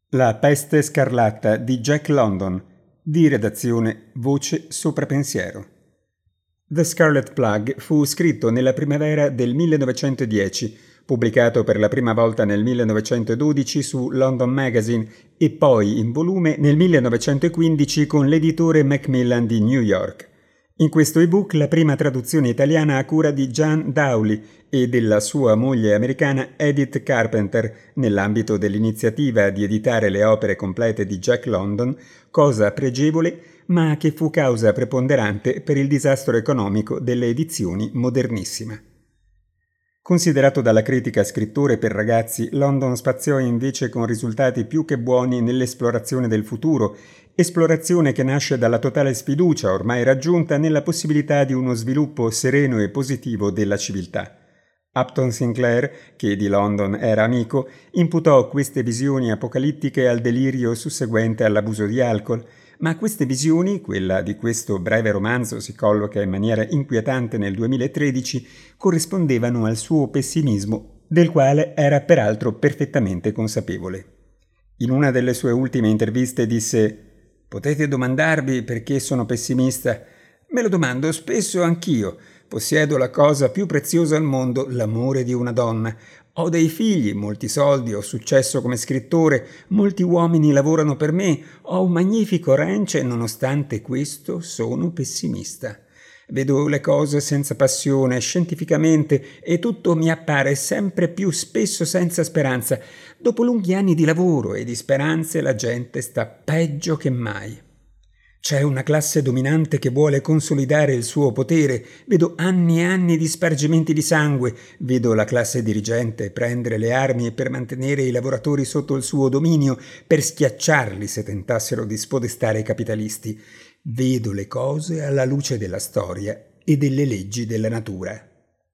La peste scarlatta di Jack London, di redazione Voce Sopra Pensiero. The Scarlet Plague fu scritto nella primavera del 1910, pubblicato per la prima volta nel 1912 su London Magazine e poi in volume nel 1915 con l'editore Macmillan di New York. In questo ebook la prima traduzione italiana a cura di John Dowling e della sua moglie americana Edith Carpenter nell'ambito dell'iniziativa di editare le opere complete di Jack London, cosa pregevole ma che fu causa preponderante per il disastro economico delle edizioni Modernissima. Considerato dalla critica scrittore per ragazzi, London spaziò invece con risultati più che buoni nell'esplorazione del futuro, esplorazione che nasce dalla totale sfiducia ormai raggiunta nella possibilità di uno sviluppo sereno e positivo della civiltà. Upton Sinclair, che di London era amico, imputò queste visioni apocalittiche al delirio susseguente all'abuso di alcol, ma queste visioni, quella di questo breve romanzo si colloca in maniera inquietante nel 2013, corrispondevano al suo pessimismo, del quale era peraltro perfettamente consapevole. In una delle sue ultime interviste disse: «Potete domandarvi perché sono pessimista? Me lo domando spesso anch'io. Possiedo la cosa più preziosa al mondo, l'amore di una donna. Ho dei figli, molti soldi, ho successo come scrittore, molti uomini lavorano per me, ho un magnifico ranch e nonostante questo sono pessimista. Vedo le cose senza passione, scientificamente, e tutto mi appare sempre più spesso senza speranza. Dopo lunghi anni di lavoro e di speranze la gente sta peggio che mai. C'è una classe dominante che vuole consolidare il suo potere. Vedo anni e anni di spargimenti di sangue. Vedo la classe dirigente prendere le armi per mantenere i lavoratori sotto il suo dominio, per schiacciarli se tentassero di spodestare i capitalisti. Vedo le cose alla luce della storia e delle leggi della natura».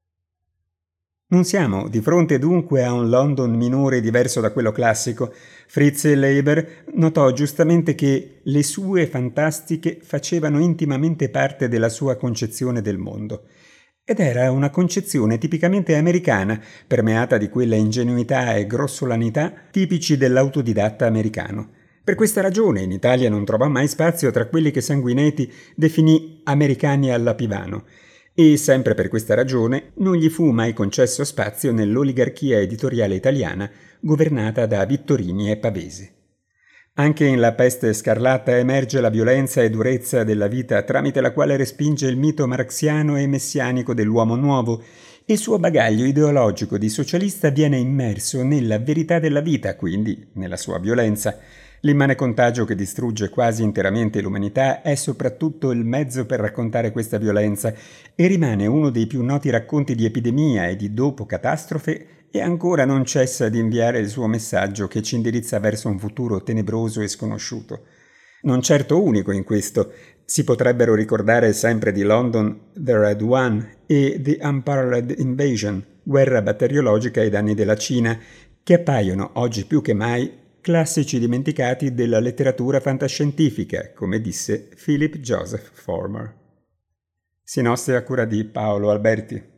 Non siamo di fronte dunque a un London minore diverso da quello classico. Fritz Leiber notò giustamente che le sue fantastiche facevano intimamente parte della sua concezione del mondo. Ed era una concezione tipicamente americana, permeata di quella ingenuità e grossolanità tipici dell'autodidatta americano. Per questa ragione in Italia non trovò mai spazio tra quelli che Sanguinetti definì americani alla Pivano. E sempre per questa ragione non gli fu mai concesso spazio nell'oligarchia editoriale italiana governata da Vittorini e Pavesi. Anche in La peste scarlatta emerge la violenza e durezza della vita tramite la quale respinge il mito marxiano e messianico dell'uomo nuovo. Il suo bagaglio ideologico di socialista viene immerso nella verità della vita, quindi nella sua violenza. L'immane contagio che distrugge quasi interamente l'umanità è soprattutto il mezzo per raccontare questa violenza e rimane uno dei più noti racconti di epidemia e di dopo catastrofe e ancora non cessa di inviare il suo messaggio che ci indirizza verso un futuro tenebroso e sconosciuto. Non certo unico in questo. Si potrebbero ricordare sempre di London The Red One e The Unparalleled Invasion, guerra batteriologica ai danni della Cina, che appaiono oggi più che mai classici dimenticati della letteratura fantascientifica, come disse Philip Joseph Former. Sinossi a cura di Paolo Alberti.